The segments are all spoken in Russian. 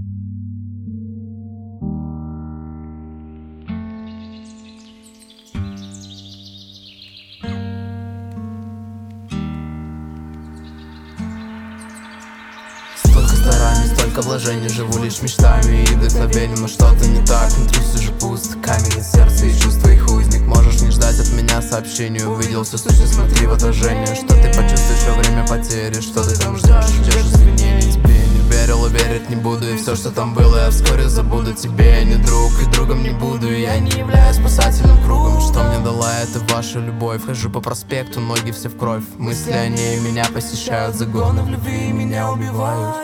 Столько стараний, столько вложений, живу лишь мечтами и вдохновением. Но что-то не так, внутри все же пусто. Камень из сердца и чувства их узник. Можешь не ждать от меня сообщений. Увидел всю сущность, смотри в отражение. Что ты почувствуешь во время потери? Что ты там ждешь извинений? Тебе не верил и верить не буду. И все, что там было, я вскоре забуду. Тебе я не друг и другом не буду. И я не являюсь спасательным кругом. Что мне дала эта ваша любовь? Хожу по проспекту, ноги все в кровь. Мысли о ней меня посещают. Загоны в любви меня убивают.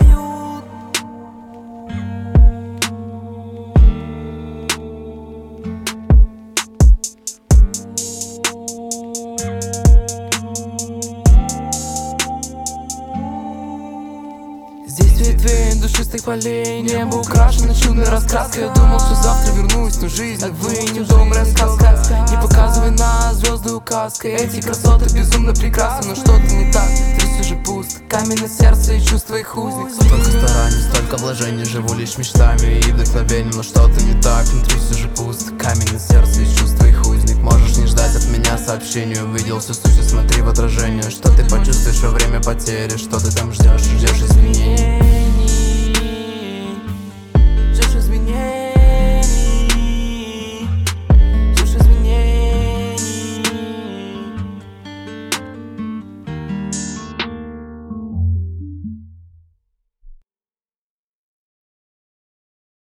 Здесь ветвей душистых полей, небо украшено чудной раскраской. Я думал, что завтра вернусь, но жизнь, увы, не добрая сказка. Не показывай на звезды указкой. Эти красоты безумно прекрасны, но что-то не так, ты все же пуст. Камень на сердце и чувства их узник. Столько стараний, столько вложений, живу лишь мечтами и вдохновением. Но что-то не так, внутри все же пуст. Камень на сердце и чувства их узник. Можешь не ждать от меня сообщений. Увидел всю сущность, смотри в отражение. Что ты почувствуешь во время потери? Что ты там ждешь извинений?